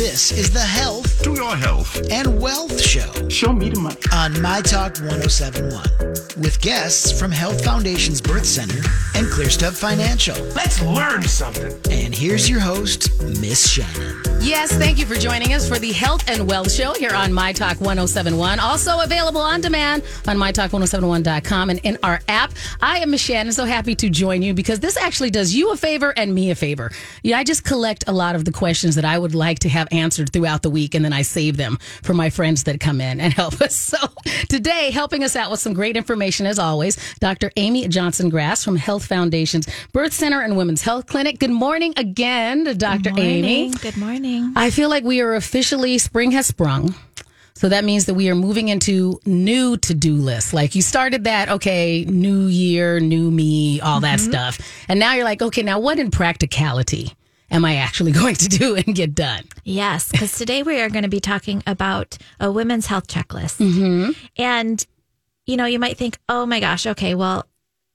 This is the Health To your health. and Wealth Show Show me the money. on My Talk 1071 with guests from Health Foundation's Birth Center and ClearStep Financial. Let's learn something. And here's your host, Miss Shannon. Yes, thank you for joining us for the Health and Wealth Show here on My Talk 1071. Also available on demand on MyTalk1071.com and in our app. I am Miss Shannon, so happy to join you because this actually does you a favor and me a favor. Yeah, I just collect a lot of the questions that I would like to have answered throughout the week, and then I save them for my friends that come in and help us. So today, helping us out with some great information as always, Dr. Amy Johnson-Grass from Health Foundation's Birth Center and Women's Health Clinic. Good morning again to Dr. Amy. Good morning. I feel like we are officially, spring has sprung. So that means that we are moving into new to-do lists. Like you started that, okay, new year, new me, all that stuff. And now you're like, okay, now what in practicality am I actually going to do and get done? Yes, because today we are going to be talking about a women's health checklist. And, you know, you might think, oh my gosh, okay, well,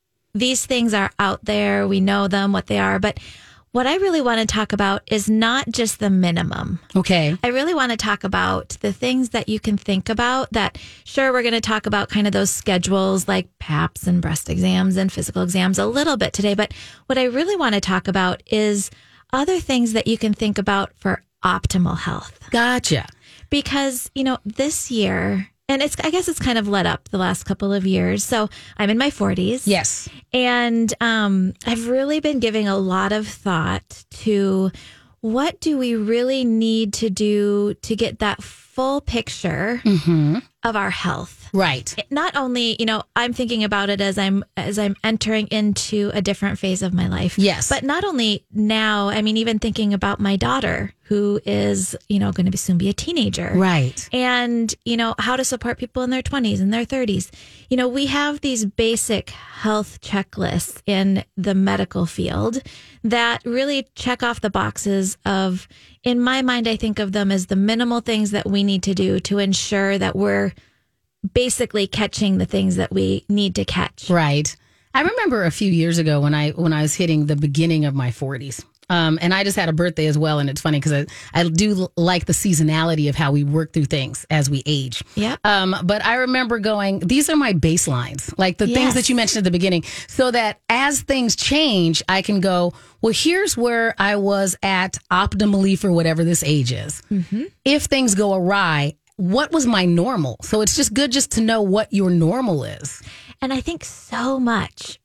these things are out there. We know them, what they are. But what I really want to talk about is not just the minimum. Okay. I really want to talk about the things that you can think about that, sure, we're going to talk about kind of those schedules like PAPs and breast exams and physical exams a little bit today. But what I really want to talk about is other things that you can think about for optimal health. Gotcha. Because, you know, this year, and I guess it's kind of led up the last couple of years. So I'm in my 40s. Yes. And I've really been giving a lot of thought to what do we really need to do to get that full picture of our health. Right. Not only, you know, I'm thinking about it as I'm entering into a different phase of my life. Yes. But not only now, I mean, even thinking about my daughter who is, you know, going to soon be a teenager. Right. And, you know, how to support people in their 20s and their 30s. You know, we have these basic health checklists in the medical field that really check off the boxes of, in my mind, I think of them as the minimal things that we need to do to ensure that we're basically catching the things that we need to catch. Right. I remember a few years ago when I was hitting the beginning of my 40s. And I just had a birthday as well. And it's funny because I do like the seasonality of how we work through things as we age. Yeah. But I remember going, these are my baselines, like the things that you mentioned at the beginning, so that as things change, I can go, well, here's where I was at optimally for whatever this age is. If things go awry, what was my normal? So it's just good just to know what your normal is. And I think so much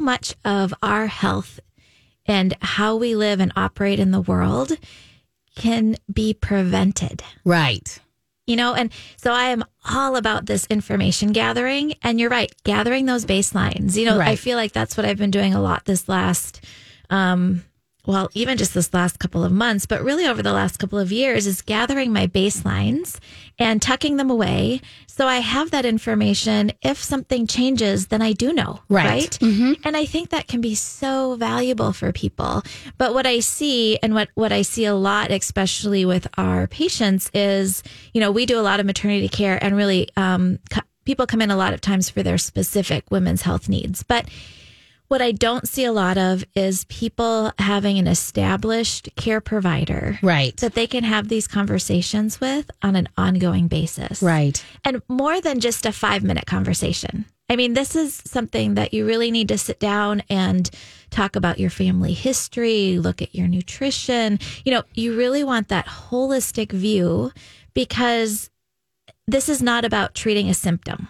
of our health and how we live and operate in the world can be prevented. Right. You know, and so I am all about this information gathering. And you're right, gathering those baselines. You know, Right. I feel like that's what I've been doing a lot this last, well, even just this last couple of months, but really over the last couple of years is gathering my baselines and tucking them away. So I have that information. If something changes, then I do know. Right. And I think that can be so valuable for people. But what I see and what I see a lot, especially with our patients is, you know, we do a lot of maternity care and really people come in a lot of times for their specific women's health needs. But what I don't see a lot of is people having an established care provider Right. that they can have these conversations with on an ongoing basis. Right. And more than just a 5-minute conversation. I mean, this is something that you really need to sit down and talk about your family history, look at your nutrition. You know, you really want that holistic view because this is not about treating a symptom.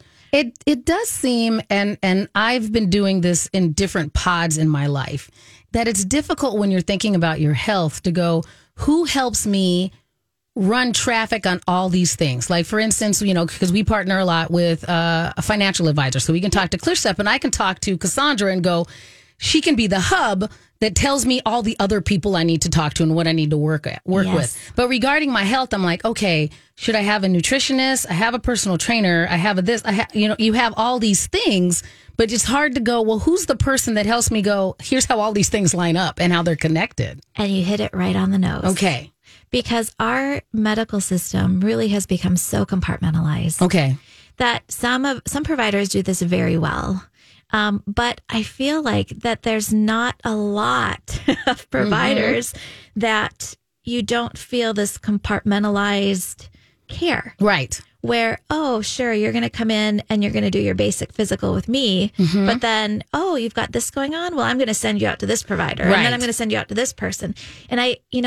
It does seem, and I've been doing this in different pods in my life, that it's difficult when you're thinking about your health to go, who helps me run traffic on all these things? Like, for instance, you know, because we partner a lot with a financial advisor. So we can talk to ClearStep and I can talk to Cassandra and go, she can be the hub that tells me all the other people I need to talk to and what I need to work with. But regarding my health, I'm like, okay, should I have a nutritionist? I have a personal trainer. I have a this. You have all these things, but it's hard to go, well, who's the person that helps me go, here's how all these things line up and how they're connected? And you hit it right on the nose. Okay. Because our medical system really has become so compartmentalized. Okay. That some providers do this very well. But I feel like that there's not a lot of providers that, you don't feel this compartmentalized care. Right. Where, oh, sure, you're going to come in and you're going to do your basic physical with me. But then, oh, you've got this going on. Well, I'm going to send you out to this provider. Right. And then I'm going to send you out to this person. And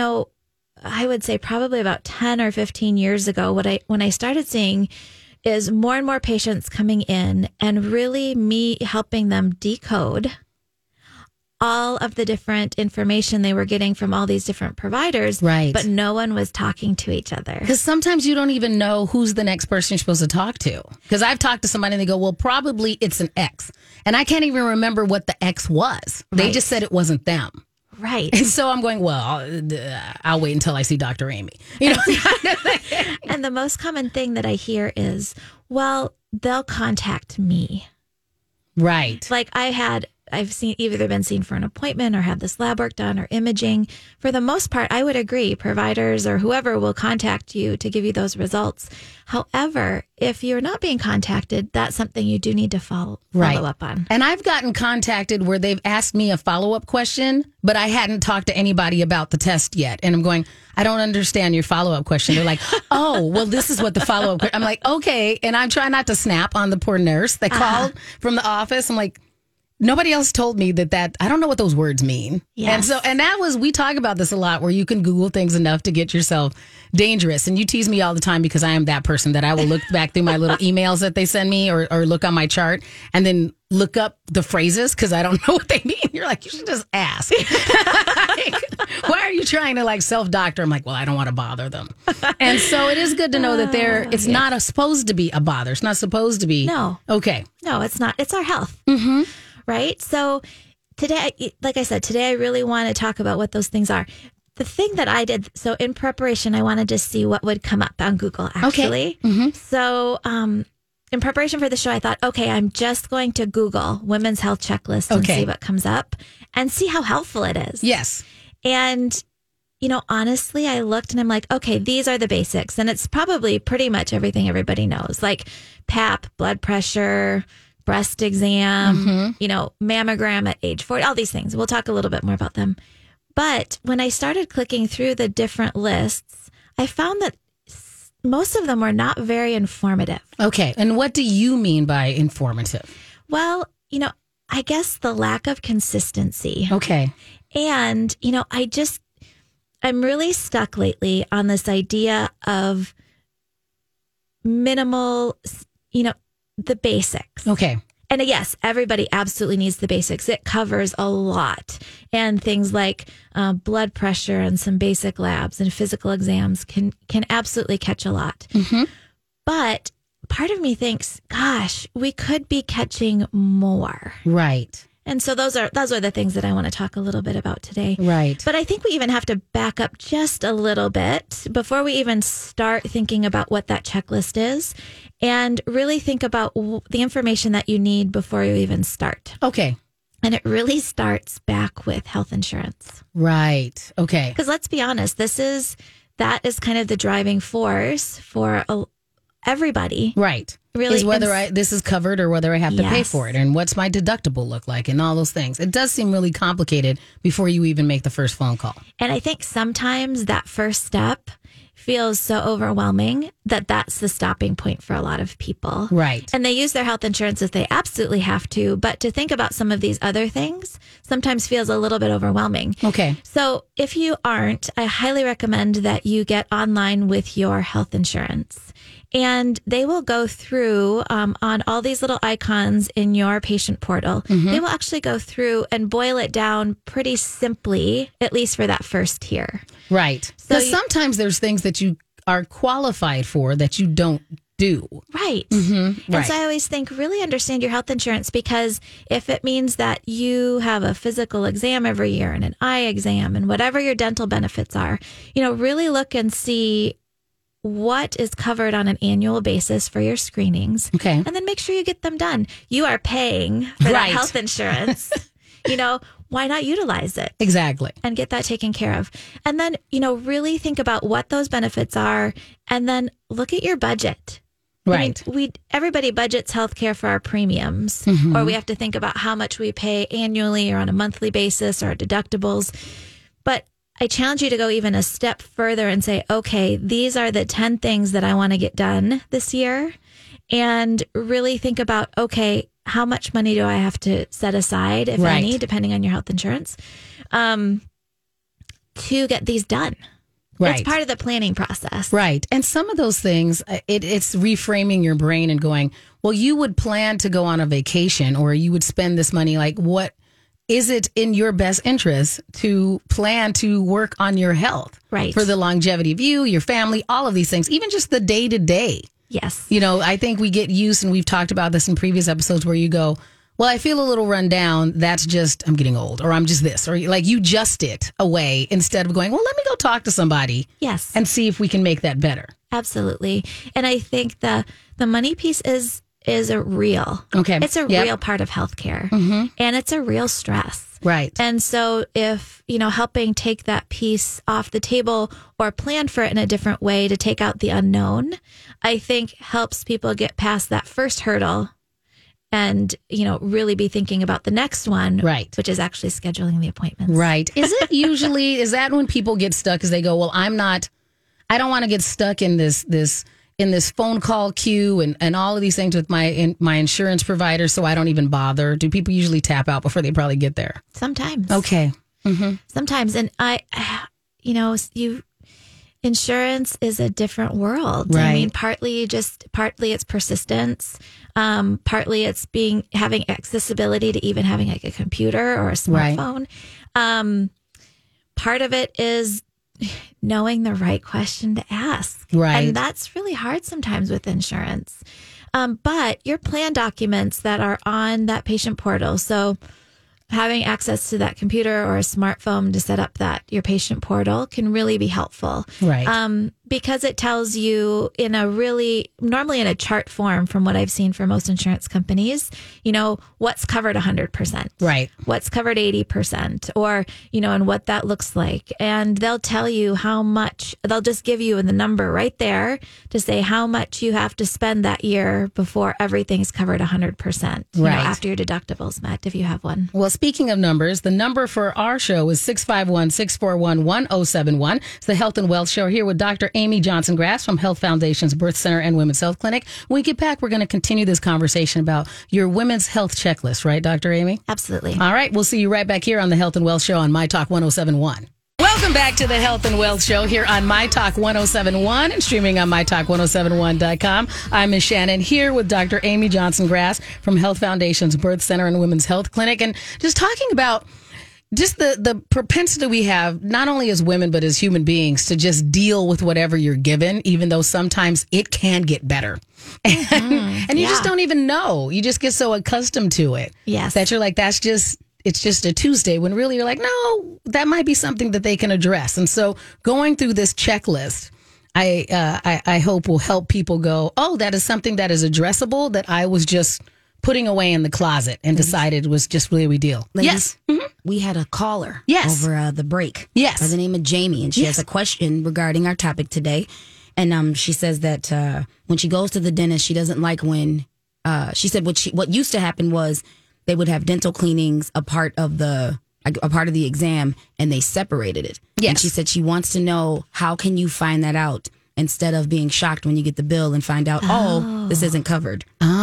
I would say probably about 10 or 15 years ago, when I started seeing is more and more patients coming in and really me helping them decode all of the different information they were getting from all these different providers. Right. But no one was talking to each other. Because sometimes you don't even know who's the next person you're supposed to talk to. Because I've talked to somebody and they go, well, probably it's an X. And I can't even remember what the X was. They Right. just said it wasn't them. Right. And so I'm going, well, I'll wait until I see Dr. Amy. You know? And the most common thing that I hear is, well, they'll contact me. Right. Like I've either been seen for an appointment or had this lab work done or imaging. For the most part, I would agree providers or whoever will contact you to give you those results. However, if you're not being contacted, that's something you do need to follow up on. And I've gotten contacted where they've asked me a follow-up question, but I hadn't talked to anybody about the test yet. And I'm going, I don't understand your follow-up question. They're like, oh, well, this is what the follow-up question. I'm like, okay. And I'm trying not to snap on the poor nurse that called from the office. I'm like, nobody else told me that I don't know what those words mean. Yes. And we talk about this a lot where you can Google things enough to get yourself dangerous. And you tease me all the time because I am that person that I will look back through my little emails that they send me or look on my chart and then look up the phrases because I don't know what they mean. You're like, you should just ask. Why are you trying to self-doctor? I'm like, well, I don't want to bother them. And so it is good to know that it's not supposed to be a bother. It's not supposed to be. No. Okay. No, it's not. It's our health. Mm-hmm. Right? So today, like I said, today I really want to talk about what those things are. The thing that I did, so in preparation, I wanted to see what would come up on Google, actually. Okay. Mm-hmm. So in preparation for the show, I thought, okay, I'm just going to Google Women's Health Checklist and see what comes up and see how helpful it is. Yes. And, honestly, I looked and I'm like, okay, these are the basics. And it's probably pretty much everything everybody knows, like PAP, blood pressure, breast exam, mammogram at age 40, all these things. We'll talk a little bit more about them. But when I started clicking through the different lists, I found that most of them were not very informative. Okay. And what do you mean by informative? Well, I guess the lack of consistency. Okay. And, I'm really stuck lately on this idea of minimal, the basics. Okay. And yes, everybody absolutely needs the basics. It covers a lot. And things like blood pressure and some basic labs and physical exams can absolutely catch a lot. Mm-hmm. But part of me thinks, gosh, we could be catching more. Right. And so those are the things that I want to talk a little bit about today. Right. But I think we even have to back up just a little bit before we even start thinking about what that checklist is and really think about the information that you need before you even start. Okay. And it really starts back with health insurance. Right. Okay. Because let's be honest, that is kind of the driving force for everybody. Right. Really, is whether this is covered or whether I have to pay Yes. for it and what's my deductible look like and all those things. It does seem really complicated before you even make the first phone call. And I think sometimes that first step feels so overwhelming that that's the stopping point for a lot of people. Right. And they use their health insurance if they absolutely have to, but to think about some of these other things sometimes feels a little bit overwhelming. Okay. So if you aren't, I highly recommend that you get online with your health insurance. And they will go through on all these little icons in your patient portal. Mm-hmm. They will actually go through and boil it down pretty simply, at least for that first tier. Right. So Because sometimes there's things that you are qualified for that you don't do. Right. Mm-hmm. And so I always think really understand your health insurance, because if it means that you have a physical exam every year and an eye exam and whatever your dental benefits are, really look and see what is covered on an annual basis for your screenings. Okay. And then make sure you get them done. You are paying for that health insurance. Why not utilize it? Exactly. And get that taken care of. And then, really think about what those benefits are and then look at your budget. Right. I mean, everybody budgets healthcare for our premiums, or we have to think about how much we pay annually or on a monthly basis or our deductibles. But I challenge you to go even a step further and say, okay, these are the 10 things that I want to get done this year. And really think about, okay, how much money do I have to set aside, if any, depending on your health insurance, to get these done. Right. It's part of the planning process. Right. And some of those things, it's reframing your brain and going, well, you would plan to go on a vacation or you would spend this money. Like, what is it in your best interest to plan to work on your health? Right. For the longevity of you, your family, all of these things, even just the day to day. Yes. You know, I think we get used, and we've talked about this in previous episodes, where you go, well, I feel a little run down. That's just, I'm getting old, or I'm just this, or like you just it away instead of going, well, let me go talk to somebody. Yes. And see if we can make that better. Absolutely. And I think the money piece is a real. Okay. It's a real part of healthcare. Mm-hmm. And it's a real stress. Right. And so if, helping take that piece off the table or plan for it in a different way to take out the unknown, I think helps people get past that first hurdle and, really be thinking about the next one. Right. Which is actually scheduling the appointments. Right. Is that when people get stuck, is they go, well, I don't want to get stuck in this phone call queue and all of these things with my insurance provider, so I don't even bother. Do people usually tap out before they probably get there? Sometimes. Okay. Mm-hmm. Sometimes. And insurance is a different world. Right. I mean, partly it's persistence. Partly it's having accessibility to even having like a computer or a smartphone. Right. Part of it is knowing the right question to ask. Right. And that's really hard sometimes with insurance. But your plan documents that are on that patient portal, so having access to that computer or a smartphone to set up your patient portal can really be helpful. Right. Because it tells you normally in a chart form from what I've seen for most insurance companies, what's covered 100%. Right. What's covered 80%, or, and what that looks like. And they'll tell you how much, they'll just give you the number right there to say how much you have to spend that year before everything's covered 100%. Right. After your deductible's met, if you have one. Well, speaking of numbers, the number for our show is 651-641-1071. It's the Health and Wealth Show here with Dr. Amy Johnson Grass from Health Foundation's Birth Center and Women's Health Clinic. When we get back, we're going to continue this conversation about your women's health checklist, right, Dr. Amy? Absolutely. All right. We'll see you right back here on the Health and Wealth Show on My Talk 1071. Welcome back to the Health and Wealth Show here on My Talk 1071 and streaming on MyTalk1071.com. I'm Ms. Shannon here with Dr. Amy Johnson Grass from Health Foundation's Birth Center and Women's Health Clinic, and just talking about just the propensity we have, not only as women, but as human beings, to just deal with whatever you're given, even though sometimes it can get better. And you just don't even know. You just get so accustomed to it. Yes. That you're like, it's just a Tuesday, when really you're like, no, that might be something that they can address. And so going through this checklist, I hope will help people go, oh, that is something that is addressable that I was just putting away in the closet and decided was just the way we deal. Ladies, Yes. we had a caller Yes. over the break. Yes. By the name of Jamie, and she has a question regarding our topic today. And she says that when she goes to the dentist, she doesn't like when she said what used to happen was they would have dental cleanings a part of the exam, and they separated it. Yes. And she said she wants to know, how can you find that out instead of being shocked when you get the bill and find out, this isn't covered.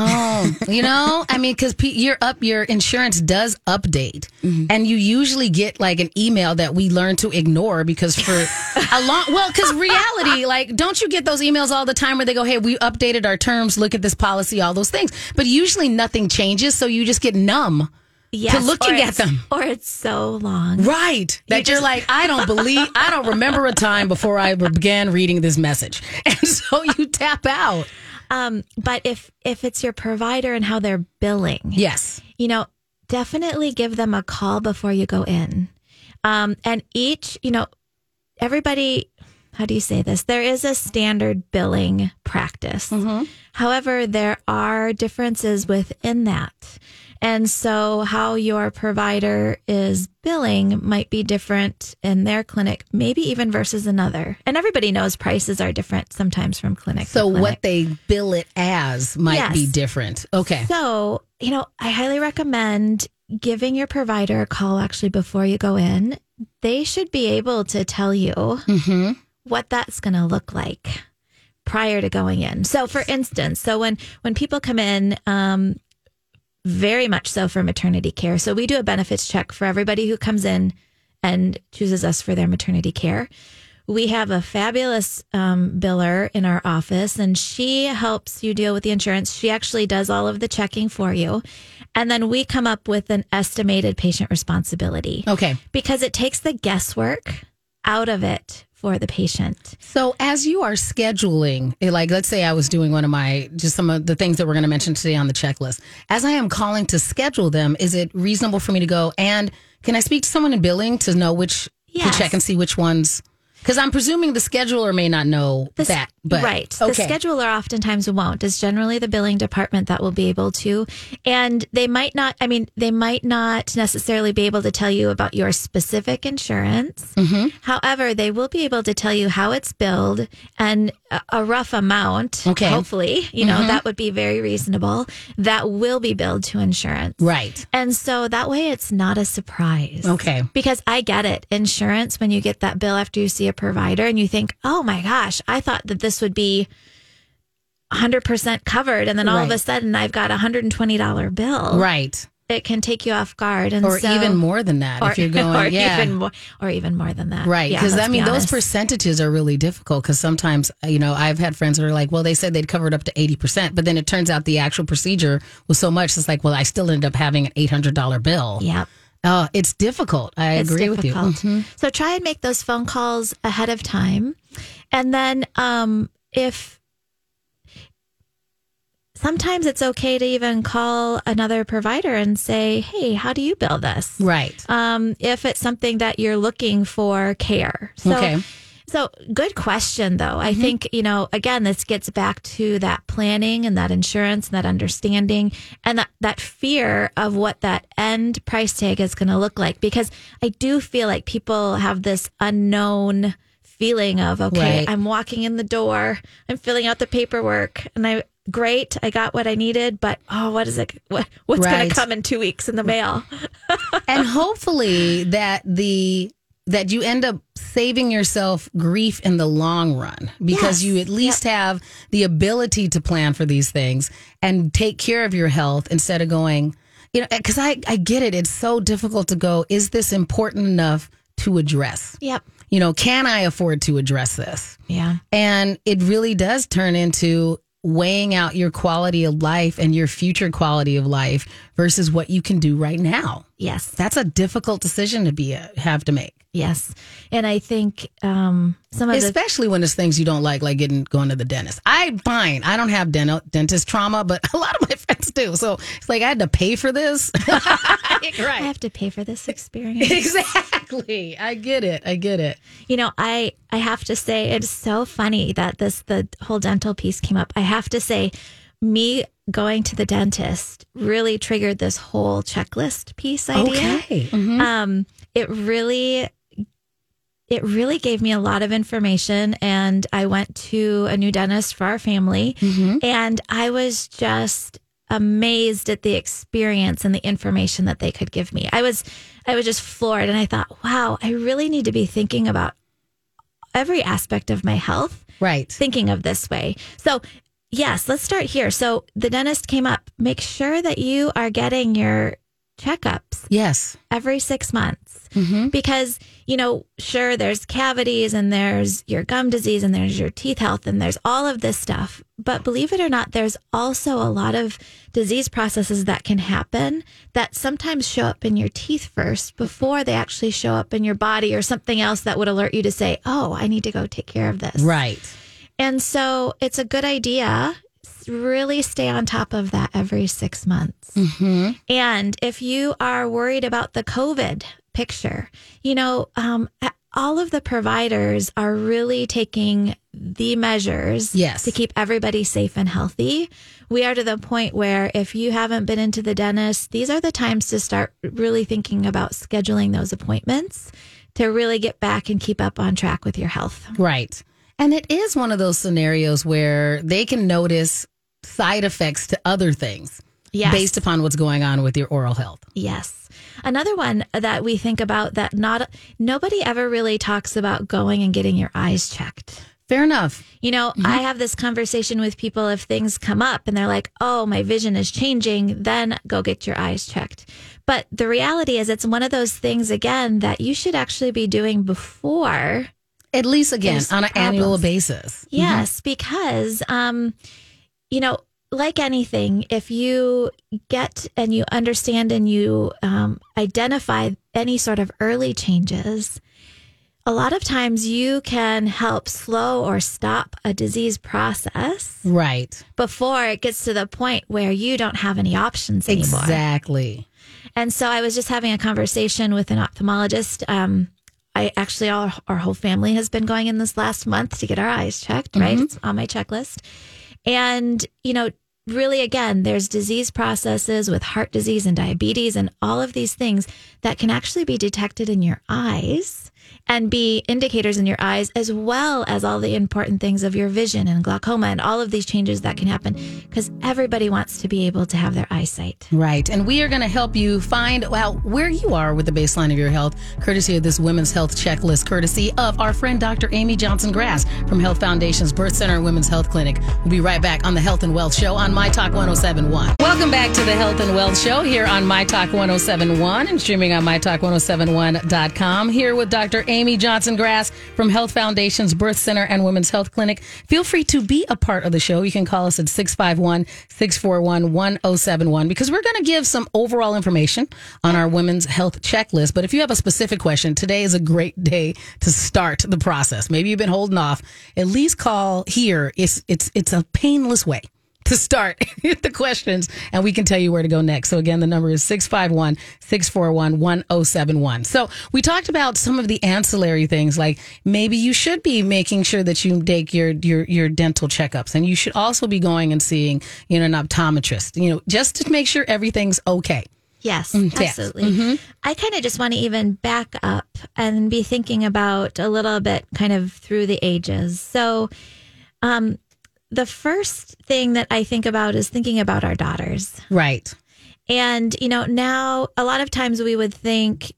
Because your insurance does update, and you usually get like an email that we learn to ignore because because reality, like, don't you get those emails all the time where they go, hey, we updated our terms, look at this policy, all those things, but usually nothing changes, so you just get numb. Yes, to looking at them. Or it's so long. Right. That you're like, I don't remember a time before I began reading this message. And so you tap out. But if it's your provider and how they're billing, yes, definitely give them a call before you go in. And everybody, how do you say this? There is a standard billing practice. Mm-hmm. However, there are differences within that. And so how your provider is billing might be different in their clinic, maybe even versus another. And everybody knows prices are different sometimes from clinic so to clinic. What they bill it as might be different. Okay. So, I highly recommend giving your provider a call actually before you go in, they should be able to tell you what that's going to look like prior to going in. So for instance, when people come in, very much so for maternity care. So we do a benefits check for everybody who comes in and chooses us for their maternity care. We have a fabulous biller in our office, and she helps you deal with the insurance. She actually does all of the checking for you. And then we come up with an estimated patient responsibility. Okay. Because it takes the guesswork out of it for the patient. So as you are scheduling, like let's say I was doing some of the things that we're going to mention today on the checklist. As I am calling to schedule them, is it reasonable for me to go, and can I speak to someone in billing to know to check and see which ones? Because I'm presuming the scheduler may not know that. But, right. Okay. The scheduler oftentimes won't. It's generally the billing department that will be able to. And they might not necessarily be able to tell you about your specific insurance. However, they will be able to tell you how it's billed and a rough amount. Okay. Hopefully, that would be very reasonable. That will be billed to insurance. Right. And so that way it's not a surprise. Okay. Because I get it. Insurance, when you get that bill after you see a provider and you think, oh my gosh, I thought that this would be 100% covered. And then all of a sudden I've got $120 bill. Right. It can take you off guard. And or even more than that if you're going, or even more than that. Right. Because those percentages are really difficult because sometimes, I've had friends that are like, well, they said they'd covered up to 80%, but then it turns out the actual procedure was so much. It's like, well, I still ended up having an $800 bill. Yep. Oh, it's difficult. I agree with you. Mm-hmm. So try and make those phone calls ahead of time. And then if sometimes it's okay to even call another provider and say, hey, how do you bill this? Right. If it's something that you're looking for care. So good question, though. I think, again, this gets back to that planning and that insurance and that understanding and that fear of what that end price tag is going to look like. Because I do feel like people have this unknown feeling of, okay, I'm walking in the door, I'm filling out the paperwork, and I got what I needed, but what is it? What's going to come in 2 weeks in the mail? And hopefully that you end up saving yourself grief in the long run because you at least have the ability to plan for these things and take care of your health instead of going, because I get it. It's so difficult to go, is this important enough to address? Yep. Can I afford to address this? Yeah. And it really does turn into weighing out your quality of life and your future quality of life versus what you can do right now. Yes. That's a difficult decision to have to make. Yes. And I think especially when it's things you don't like going to the dentist. I don't have dentist trauma, but a lot of my friends do. So it's like I had to pay for this. Right. I have to pay for this experience. Exactly. I get it. I have to say it's so funny that the whole dental piece came up. I have to say me going to the dentist really triggered this whole checklist piece idea. Okay. Mm-hmm. It really gave me a lot of information, and I went to a new dentist for our family, and I was just amazed at the experience and the information that they could give me. I was just floored, and I thought, wow, I really need to be thinking about every aspect of my health. Right. Thinking of this way. So yes, let's start here. So the dentist came up. Make sure that you are getting your checkups. Yes. Every 6 months. Because, sure, there's cavities and there's your gum disease and there's your teeth health and there's all of this stuff. But believe it or not, there's also a lot of disease processes that can happen that sometimes show up in your teeth first before they actually show up in your body or something else that would alert you to say, oh, I need to go take care of this. Right. And so it's a good idea. Really stay on top of that every 6 months. And if you are worried about the COVID picture, all of the providers are really taking the measures to keep everybody safe and healthy. We are to the point where if you haven't been into the dentist, these are the times to start really thinking about scheduling those appointments to really get back and keep up on track with your health. Right. And it is one of those scenarios where they can notice side effects to other things. Yes. based upon what's going on with your oral health. Yes. Another one that we think about that nobody ever really talks about going and getting your eyes checked. Fair enough. You know, I have this conversation with people if things come up and they're like, oh, my vision is changing, then go get your eyes checked. But the reality is it's one of those things, again, that you should actually be doing before. At least, again, There's on an problems. annual basis. Yes, because, you know, like anything, if you get and you understand and you identify any sort of early changes, a lot of times you can help slow or stop a disease process Right. before it gets to the point where you don't have any options anymore. Exactly. And so I was just having a conversation with an ophthalmologist. Our whole family has been going in this last month to get our eyes checked, right? It's on my checklist. And, you know, really, again, there's disease processes with heart disease and diabetes and all of these things that can actually be detected in your eyes and be indicators in your eyes, as well as all the important things of your vision and glaucoma and all of these changes that can happen, because everybody wants to be able to have their eyesight. Right. And we are going to help you find out where you are with the baseline of your health, courtesy of this Women's Health Checklist, courtesy of our friend Dr. Amy Johnson Grass from Health Foundation's Birth Center and Women's Health Clinic. We'll be right back on the Health and Wealth Show on My Talk 1071. Welcome back to the Health and Wealth Show here on My Talk 1071 and streaming on MyTalk1071.com. Here with Dr. Amy Johnson Grass from Health Foundation's Birth Center and Women's Health Clinic. Feel free to be a part of the show. You can call us at 651-641-1071 because we're going to give some overall information on our Women's Health Checklist. But if you have a specific question, today is a great day to start the process. Maybe you've been holding off. At least call here. It's a painless way to start the questions, and we can tell you where to go next. So again, the number is 651-641-1071. So we talked about some of the ancillary things, like maybe you should be making sure that you take your dental checkups, and you should also be going and seeing, an optometrist, just to make sure everything's okay. Yes, absolutely. I kind of just want to even back up and be thinking about a little bit kind of through the ages. So, the first thing that I think about is thinking about our daughters. Right. And, now a lot of times we would think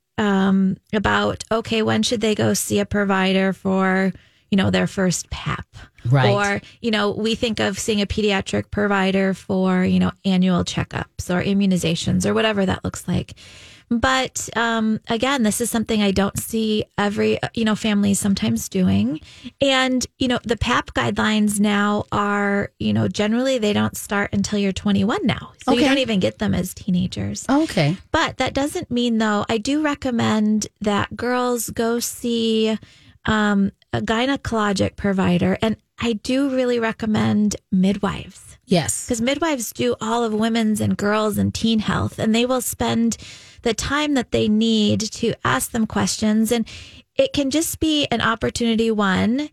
about, okay, when should they go see a provider for, their first PAP? Right. Or, we think of seeing a pediatric provider for, annual checkups or immunizations or whatever that looks like. But again, this is something I don't see every, families sometimes doing. And, the PAP guidelines now are, generally they don't start until you're 21 now. So you don't even get them as teenagers. Okay. But that doesn't mean, though, I do recommend that girls go see a gynecologic provider. And I do really recommend midwives. Yes. Because midwives do all of women's and girls and teen health, and they will spend the time that they need to ask them questions. And it can just be an opportunity, one,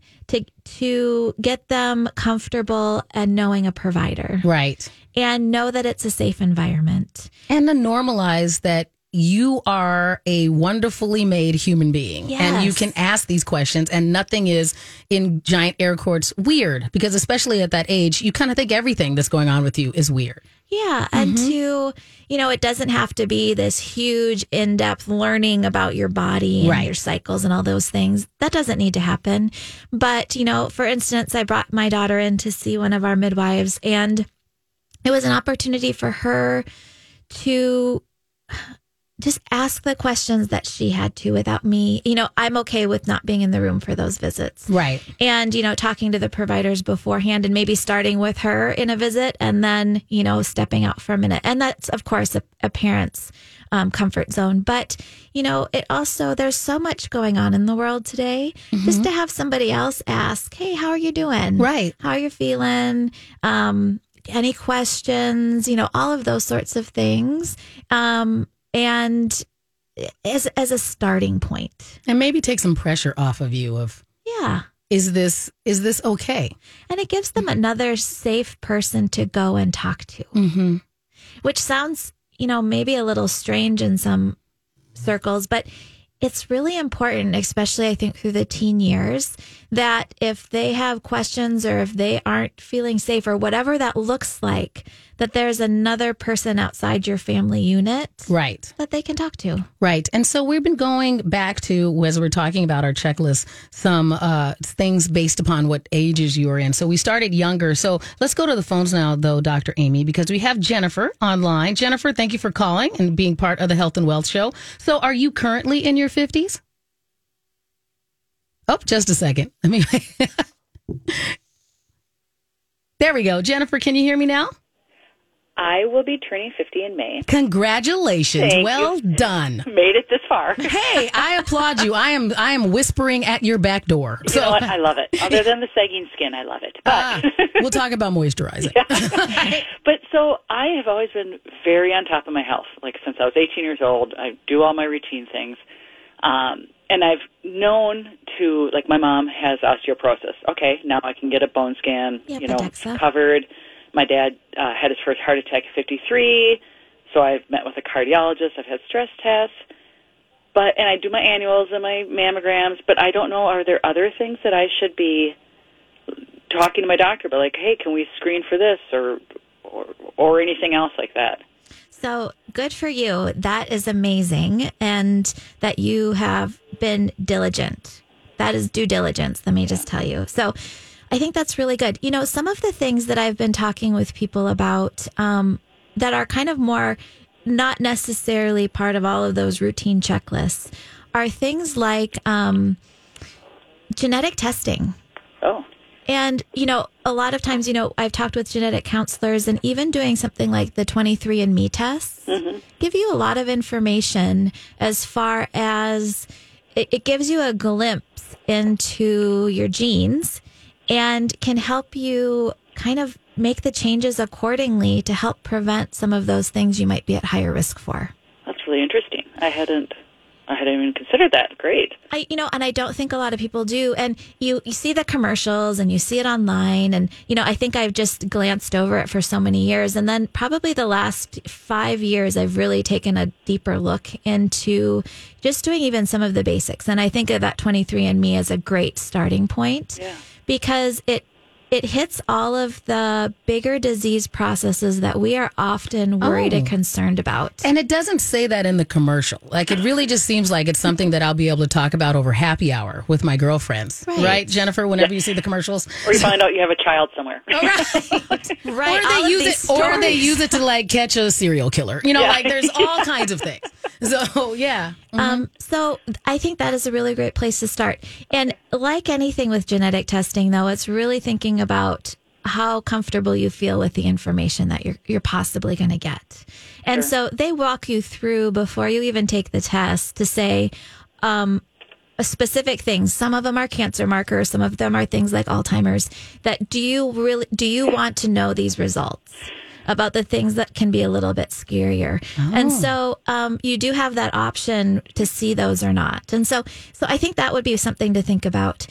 to get them comfortable and knowing a provider. Right. And know that it's a safe environment. And to normalize that you are a wonderfully made human being. Yes. And you can ask these questions, and nothing is, in giant air quotes, weird. Because especially at that age, you kind of think everything that's going on with you is weird. Yeah. And it doesn't have to be this huge in-depth learning about your body and your cycles and all those things. That doesn't need to happen. But, for instance, I brought my daughter in to see one of our midwives, and it was an opportunity for her to just ask the questions that she had to without me. I'm okay with not being in the room for those visits. Right. And, talking to the providers beforehand and maybe starting with her in a visit and then, stepping out for a minute. And that's, of course, a parent's comfort zone. But, it also, there's so much going on in the world today. Just to have somebody else ask, hey, how are you doing? Right. How are you feeling? Any questions? All of those sorts of things. And as a starting point. And maybe take some pressure off of you of, is this okay? And it gives them another safe person to go and talk to, which sounds, maybe a little strange in some circles, but it's really important, especially I think through the teen years, that if they have questions or if they aren't feeling safe or whatever that looks like, that there's another person outside your family unit Right. that they can talk to. Right. And so we've been going back to, as we're talking about our checklist, some things based upon what ages you are in. So we started younger. So let's go to the phones now, though, Dr. Amy, because we have Jennifer online. Jennifer, thank you for calling and being part of the Health and Wealth Show. So are you currently in your 50s? Oh, just a second. Let me. There we go. Jennifer, can you hear me now? I will be turning 50 in May. Congratulations. Thank well you. done. Made it this far. Hey, I applaud you. I am whispering at your back door. You know what? I love it. Other than the sagging skin, I love it. But we'll talk about moisturizing. But so I have always been very on top of my health. Like since I was 18 years old, I do all my routine things. And I've known to, like my mom has osteoporosis. Okay, now I can get a bone scan, Pedexa. covered. My dad had his first heart attack at 53, so I've met with a cardiologist. I've had stress tests, and I do my annuals and my mammograms, but I don't know, are there other things that I should be talking to my doctor about, like, hey, can we screen for this or anything else like that? So good for you. That is amazing. And that you have been diligent. That is due diligence, let me just tell you. So I think that's really good. You know, some of the things that I've been talking with people about that are kind of more not necessarily part of all of those routine checklists are things like genetic testing. Oh. And, a lot of times, I've talked with genetic counselors and even doing something like the 23andMe tests give you a lot of information as far as it gives you a glimpse into your genes and can help you kind of make the changes accordingly to help prevent some of those things you might be at higher risk for. That's really interesting. I hadn't even considered that. Great. And I don't think a lot of people do. And you see the commercials and you see it online. And, I think I've just glanced over it for so many years. And then probably the last 5 years, I've really taken a deeper look into just doing even some of the basics. And I think of that 23andMe as a great starting point because it hits all of the bigger disease processes that we are often worried and concerned about. And it doesn't say that in the commercial. Like, it really just seems like it's something that I'll be able to talk about over happy hour with my girlfriends. Right, Jennifer, whenever you see the commercials? Or you find out you have a child somewhere. Right. Or they use it to, like, catch a serial killer. Like, there's all kinds of things. So, yeah. So I think that is a really great place to start. And like anything with genetic testing, though, it's really thinking about how comfortable you feel with the information that you're possibly going to get. And so they walk you through before you even take the test to say specific things. Some of them are cancer markers. Some of them are things like Alzheimer's. That do you want to know these results about the things that can be a little bit scarier? And so you do have that option to see those or not. And so I think that would be something to think about.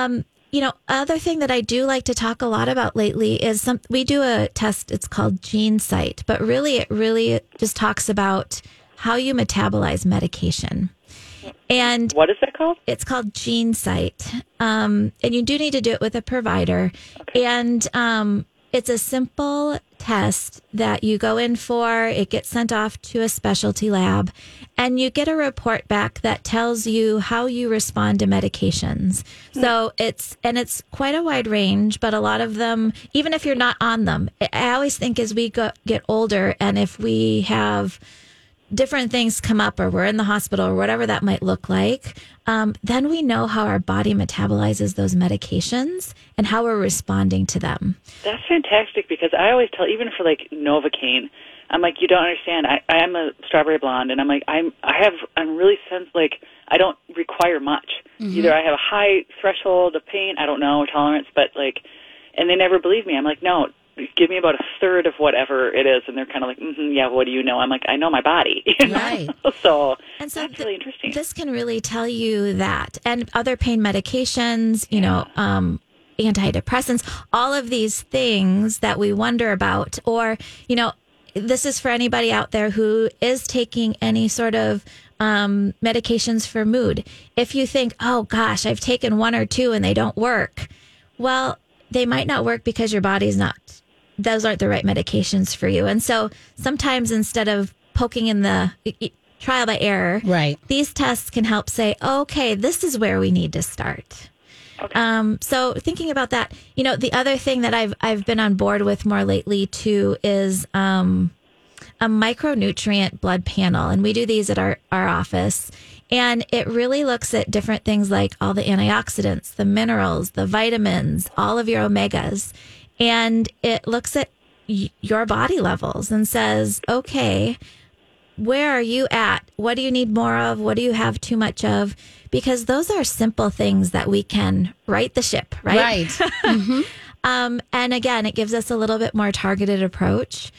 Other thing that I do like to talk a lot about lately is we do a test. It's called GeneSight, but it really just talks about how you metabolize medication. And what is that called? It's called GeneSight. And you do need to do it with a provider. Okay. And it's a simple test that you go in for. It gets sent off to a specialty lab, and you get a report back that tells you how you respond to medications. So it's quite a wide range, but a lot of them, even if you're not on them, I always think as we get older, and if we have different things come up or we're in the hospital or whatever that might look like, then we know how our body metabolizes those medications and how we're responding to them. That's fantastic, because I always tell, even for like Novocaine, I'm like, you don't understand. I am a strawberry blonde, and I'm like, I'm really like I don't require much. Either I have a high threshold of pain, I don't know, or tolerance, but like, and they never believe me. I'm like, no, give me about a third of whatever it is. And they're kind of like, yeah, what do you know? I'm like, I know my body. Right. So that's really interesting. This can really tell you that. And other pain medications, antidepressants, all of these things that we wonder about. Or, this is for anybody out there who is taking any sort of medications for mood. If you think, oh gosh, I've taken 1 or 2 and they don't work, well, they might not work because your body's not, those aren't the right medications for you. And so sometimes instead of poking in the trial by error, right, these tests can help say, okay, this is where we need to start. Okay. So thinking about that, the other thing that I've been on board with more lately too is a micronutrient blood panel. And we do these at our office. And it really looks at different things like all the antioxidants, the minerals, the vitamins, all of your omegas. And it looks at your body levels and says, okay, where are you at? What do you need more of? What do you have too much of? Because those are simple things that we can right the ship, right? Right. Mm-hmm. And again, it gives us a little bit more targeted approach.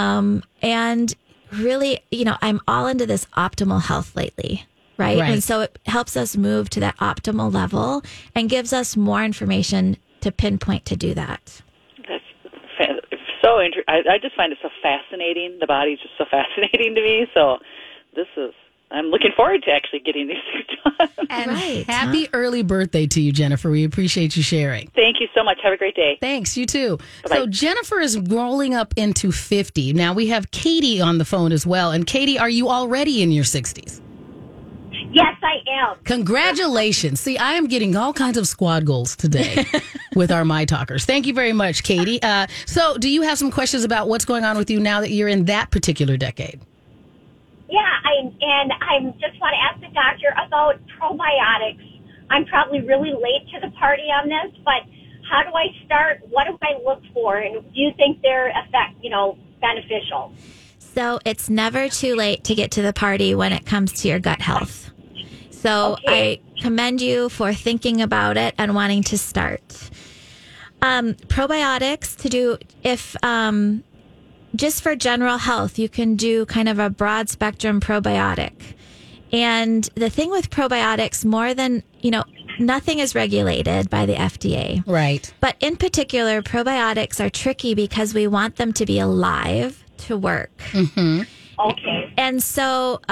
And really, I'm all into this optimal health lately, right? And so it helps us move to that optimal level and gives us more information to pinpoint to do that. That's so interesting. I just find it so fascinating. The body's just so fascinating to me. So I'm looking forward to actually getting these things done. And happy early birthday to you, Jennifer. We appreciate you sharing. Thank you so much. Have a great day. Thanks. You too. Bye-bye. So Jennifer is rolling up into 50. Now we have Katie on the phone as well. And Katie, are you already in your 60s? Yes, I am. Congratulations. See, I am getting all kinds of squad goals today with our My Talkers. Thank you very much, Katie. So do you have some questions about what's going on with you now that you're in that particular decade? Yeah, I just want to ask the doctor about probiotics. I'm probably really late to the party on this, but how do I start? What do I look for? And do you think they're beneficial? So it's never too late to get to the party when it comes to your gut health. So Okay. I commend you for thinking about it and wanting to start. Probiotics to do just for general health, you can do kind of a broad spectrum probiotic. And the thing with probiotics, more than, nothing is regulated by the FDA. Right. But in particular, probiotics are tricky because we want them to be alive to work. Mm-hmm. Okay. And so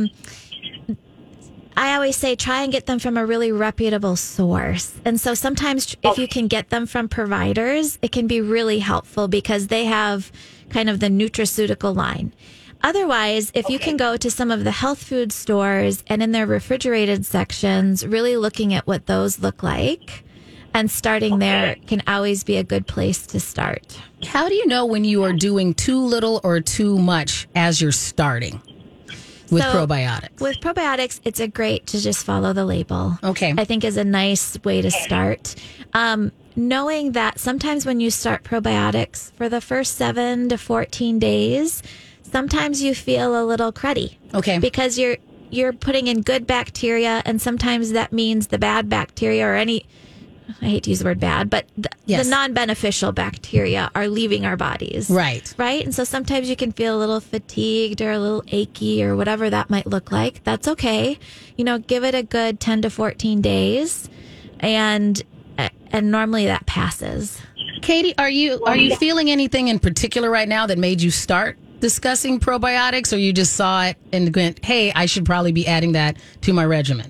I always say try and get them from a really reputable source. And so sometimes if you can get them from providers, it can be really helpful because they have kind of the nutraceutical line. Otherwise, if you can go to some of the health food stores and in their refrigerated sections, really looking at what those look like and starting there can always be a good place to start. How do you know when you are doing too little or too much as you're starting with probiotics? With probiotics, it's great to just follow the label. Okay. I think is a nice way to start. Knowing that sometimes when you start probiotics for the first 7 to 14 days, sometimes you feel a little cruddy. Okay. Because you're putting in good bacteria, and sometimes that means the bad bacteria or I hate to use the word bad, but the non-beneficial bacteria are leaving our bodies. Right. Right? And so sometimes you can feel a little fatigued or a little achy or whatever that might look like. That's okay. Give it a good 10 to 14 days and normally that passes. Katie, are you feeling anything in particular right now that made you start discussing probiotics, or you just saw it and went, hey, I should probably be adding that to my regimen?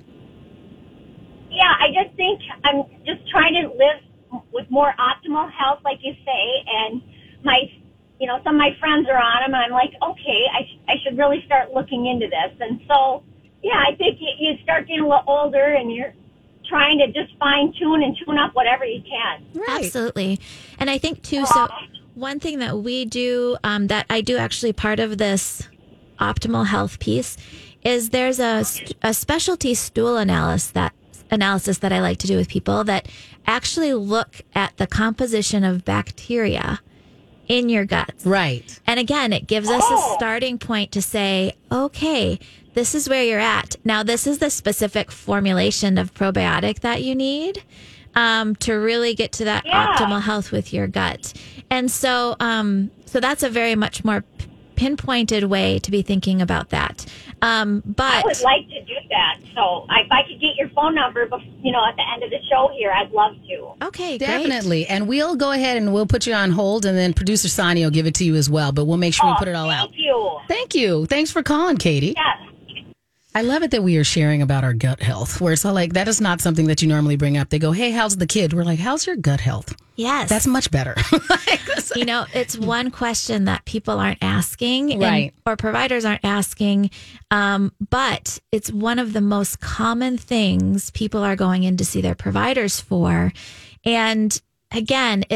Yeah, I just think I'm just trying to live with more optimal health, like you say, and some of my friends are on them, and I'm like, okay, I should really start looking into this. And so, yeah, I think you start getting a little older, and you're trying to just fine tune and tune up whatever you can. Right. Absolutely. And I think too, so one thing that we do, that I do actually part of this optimal health piece is there's a specialty stool analysis that I like to do with people that actually look at the composition of bacteria in your guts. Right. And again, it gives us a starting point to say, okay, this is where you're at. Now, this is the specific formulation of probiotic that you need to really get to that optimal health with your gut. And so that's a very much more pinpointed way to be thinking about that. But I would like to do that. So if I could get your phone number, at the end of the show here, I'd love to. Okay, great. Definitely. And we'll go ahead and we'll put you on hold, and then producer Sonny will give it to you as well. But we'll make sure we put it all out. Thank you. Thank you. Thanks for calling, Katie. Yes. I love it that we are sharing about our gut health, where it's all like, that is not something that you normally bring up. They go, hey, how's the kid? We're like, how's your gut health? Yes. That's much better. It's one question that people aren't asking, right? Or providers aren't asking, but it's one of the most common things people are going in to see their providers for. And again,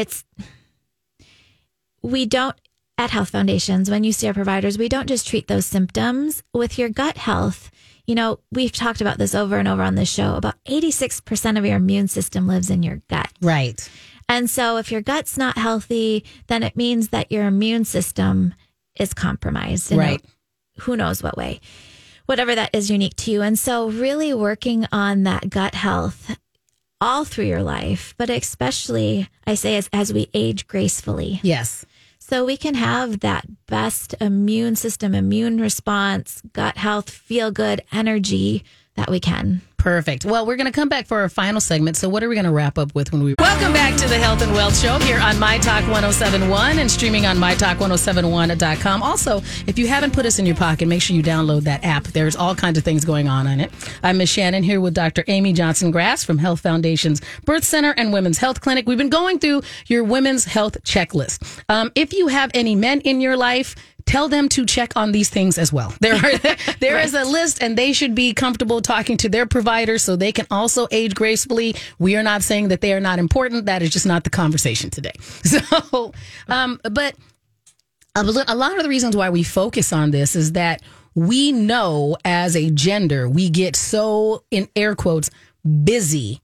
we don't, at Health Foundations, when you see our providers, we don't just treat those symptoms. With your gut health, we've talked about this over and over on this show. About 86% of your immune system lives in your gut. Right. And so if your gut's not healthy, then it means that your immune system is compromised. Right. Who knows what way, whatever that is unique to you. And so really working on that gut health all through your life, but especially, I say, as we age gracefully. Yes. So we can have that best immune system, immune response, gut health, feel good energy that we can. Perfect. Well, we're going to come back for our final segment. So what are we going to wrap up with when we... Welcome back to the Health and Wealth Show here on My Talk 1071 and streaming on mytalk1071.com. Also, if you haven't put us in your pocket, make sure you download that app. There's all kinds of things going on it. I'm Ms. Shannon here with Dr. Amy Johnson-Grass from Health Foundation's Birth Center and Women's Health Clinic. We've been going through your women's health checklist. If you have any men in your life, tell them to check on these things as well. There is a list, and they should be comfortable talking to their providers so they can also age gracefully. We are not saying that they are not important. That is just not the conversation today. So, but a lot of the reasons why we focus on this is that we know as a gender, we get so, in air quotes, busy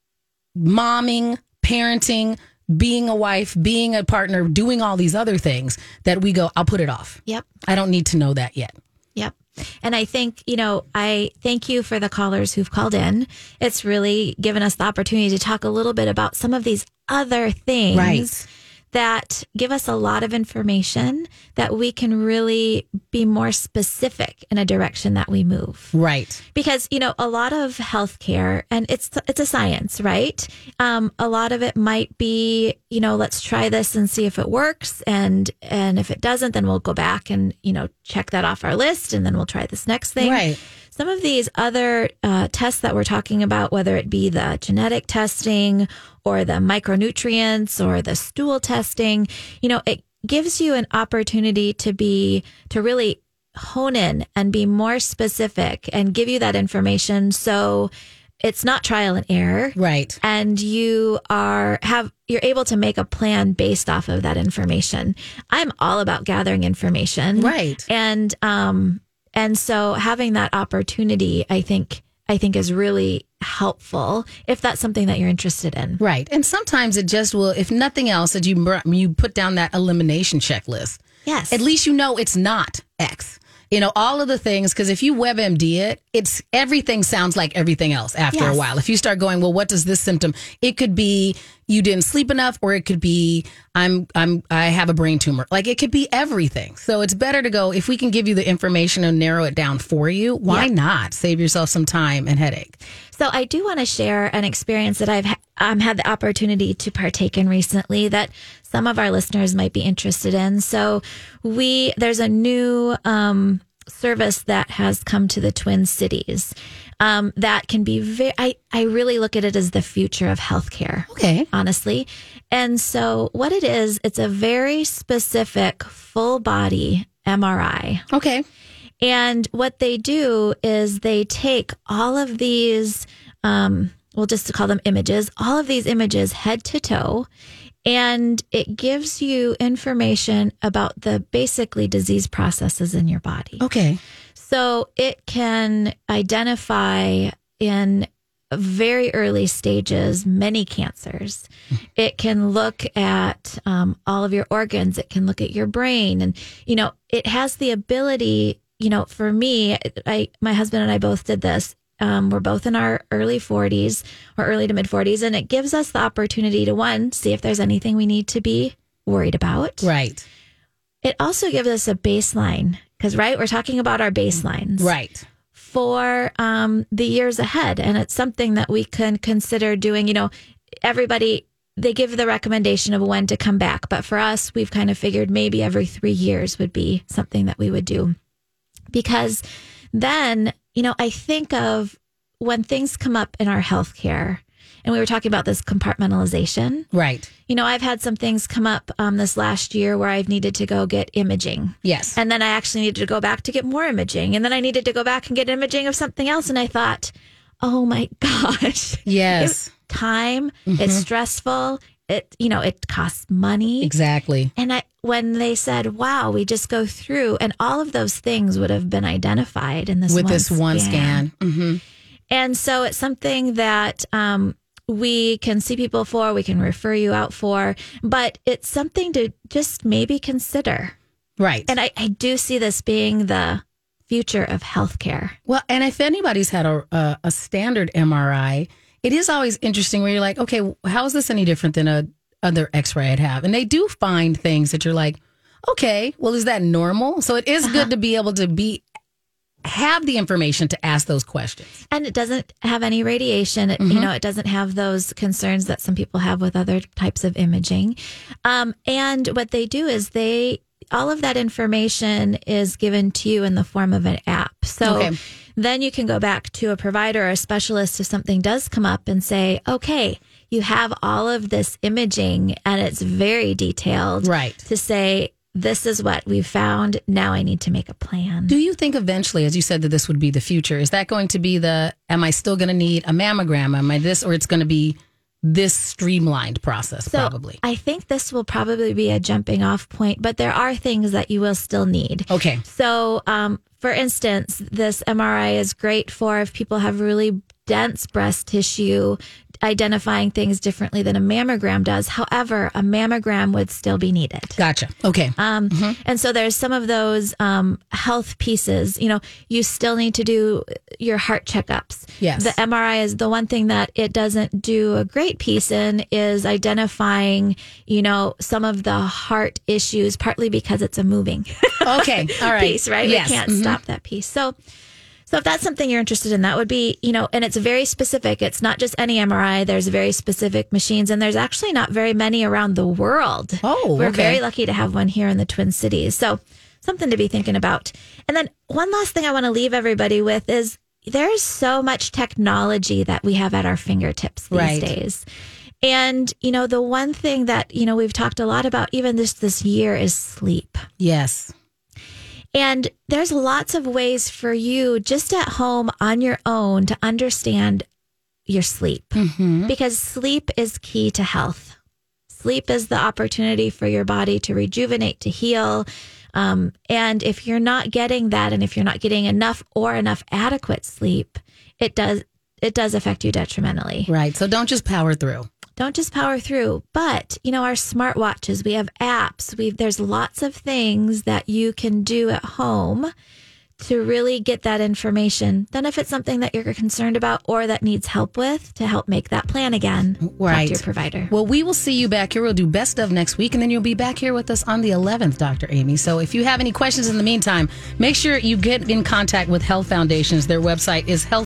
momming, parenting, being a wife, being a partner, doing all these other things that we go, I'll put it off. Yep. I don't need to know that yet. Yep. And I think, I thank you for the callers who've called in. It's really given us the opportunity to talk a little bit about some of these other things that give us a lot of information that we can really be more specific in a direction that we move. Right. Because, a lot of healthcare, and it's a science, right? A lot of it might be, let's try this and see if it works. And if it doesn't, then we'll go back and, check that off our list, and then we'll try this next thing. Right. Some of these other tests that we're talking about, whether it be the genetic testing or the micronutrients or the stool testing, it gives you an opportunity to really hone in and be more specific and give you that information. So it's not trial and error. Right. And you're able to make a plan based off of that information. I'm all about gathering information. Right. And so having that opportunity, I think is really helpful if that's something that you're interested in. Right. And sometimes it just will, if nothing else, that you put down that elimination checklist. Yes. At least it's not X. All of the things, because if you WebMD it, everything sounds like everything else after a while. If you start going, well, what does this symptom? It could be you didn't sleep enough, or it could be I have a brain tumor. Like, it could be everything. So it's better to go, if we can give you the information and narrow it down for you, why not save yourself some time and headache? So I do want to share an experience that I've had the opportunity to partake in recently that some of our listeners might be interested in. So there's a new service that has come to the Twin Cities that can be I really look at it as the future of healthcare. Okay. Honestly. And so what it is, it's a very specific full body MRI. Okay. And what they do is they take all of these, we'll just call them images, all of these images head to toe, and it gives you information about the basically disease processes in your body. Okay. So it can identify in very early stages many cancers. It can look at all of your organs. It can look at your brain. And, it has the ability, for me, my husband and I both did this. We're both in our early 40s or early to mid 40s, and it gives us the opportunity to, one, see if there's anything we need to be worried about. Right. It also gives us a baseline because, we're talking about our baselines. Right. For the years ahead. And it's something that we can consider doing. Everybody, they give the recommendation of when to come back. But for us, we've kind of figured maybe every 3 years would be something that we would do. Because then I think of when things come up in our healthcare, and we were talking about this compartmentalization. Right. I've had some things come up this last year where I've needed to go get imaging. Yes. And then I actually needed to go back to get more imaging. And then I needed to go back and get imaging of something else. And I thought, oh my gosh. Yes. Time, it's stressful. It costs money. Exactly. And when they said, wow, we just go through, and all of those things would have been identified in this one scan. Mm-hmm. And so it's something that we can see people for, we can refer you out for, but it's something to just maybe consider. Right. And I do see this being the future of healthcare. Well, and if anybody's had a standard MRI, it is always interesting where you're like, okay, how is this any different than a other X-ray I'd have? And they do find things that you're like, okay, well, is that normal? So it is good to be able to have the information to ask those questions. And it doesn't have any radiation. It doesn't have those concerns that some people have with other types of imaging. And what they do is all of that information is given to you in the form of an app. So then you can go back to a provider or a specialist if something does come up and say, okay, you have all of this imaging and it's very detailed. Right. To say, this is what we've found. Now I need to make a plan. Do you think eventually, as you said, that this would be the future? Is that going to be am I still going to need a mammogram? Am I this, or it's going to be this streamlined process, probably? I think this will probably be a jumping off point, but there are things that you will still need. Okay. So, for instance, this MRI is great for if people have really dense breast tissue, identifying things differently than a mammogram does. However, a mammogram would still be needed. Gotcha. Okay. And so there's some of those health pieces. You still need to do your heart checkups. Yes. The MRI is the one thing that it doesn't do a great piece in is identifying, some of the heart issues, partly because it's a moving Okay. All right. piece, right? Yes. We can't stop that piece. So if that's something you're interested in, that would be, and it's very specific. It's not just any MRI. There's very specific machines, and there's actually not very many around the world. Oh, We're okay. very lucky to have one here in the Twin Cities. So something to be thinking about. And then one last thing I want to leave everybody with is there's so much technology that we have at our fingertips these days. And, the one thing that, we've talked a lot about even this year is sleep. Yes. And there's lots of ways for you just at home on your own to understand your sleep because sleep is key to health. Sleep is the opportunity for your body to rejuvenate, to heal. And if you're not getting that, and if you're not getting enough adequate sleep, it does affect you detrimentally. Right. So don't just power through. Don't just power through. But, our smartwatches, we have apps, there's lots of things that you can do at home to really get that information. Then if it's something that you're concerned about or that needs help with, to help make that plan again, talk to your provider. Well, we will see you back here. We'll do best of next week, and then you'll be back here with us on the 11th, Dr. Amy. So if you have any questions in the meantime, make sure you get in contact with Health Foundations. Their website is